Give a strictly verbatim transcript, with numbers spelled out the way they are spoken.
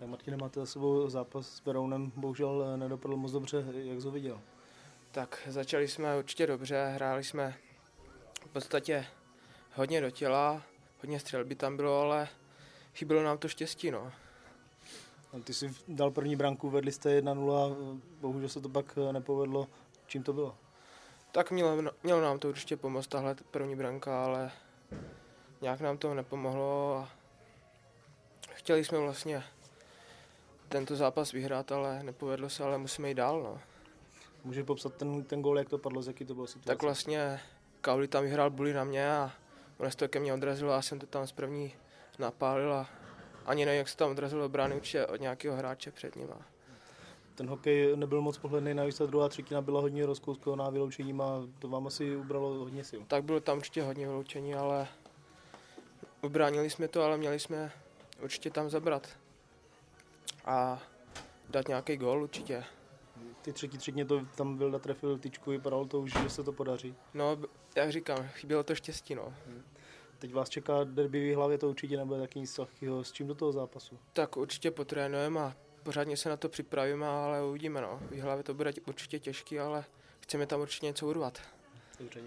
Tak Martine, máte za sebou zápas s Berounem, bohužel nedopadl moc dobře, jak jsi ho viděl? Tak začali jsme určitě dobře, hráli jsme v podstatě hodně do těla, hodně střelby tam bylo, ale chybělo nám to štěstí, no. Ty jsi dal první branku, vedli jste jedna nula, bohužel se to pak nepovedlo. Čím to bylo? Tak mělo, mělo nám to určitě pomoct, tahle první branka, ale nějak nám to nepomohlo a chtěli jsme vlastně tento zápas vyhrát, ale nepovedlo se, ale musíme jít dál, no. Můžeš popsat ten, ten gól, jak to padlo, z jaký to bylo situace? Tak vlastně Kauli tam vyhrál bully na mě a on se to ke mně odrazilo a já jsem to tam z první napálil a ani nevím, jak se tam odrazilo do brány, určitě od nějakého hráče před ním. Ten hokej nebyl moc pohledný, navíc ta druhá třetina byla hodně rozkouskovaná vyloučením a to vám asi ubralo hodně sil. Tak bylo tam určitě hodně vyloučení, ale ubránili jsme to, ale měli jsme určitě tam zabrat a dát nějaký gól určitě. Ty třetí třetině to tam Vilda trefil tyčku, vypadalo to už, že se to podaří. No, jak říkám, chybělo to štěstí, no. Teď vás čeká derby v Hlavě, to určitě nebude taky nic lehkého. S čím do toho zápasu? Tak určitě potrénujeme a pořádně se na to připravíme, ale uvidíme, no. V Hlavě to bude určitě těžký, ale chceme tam určitě něco urvat. Dobře.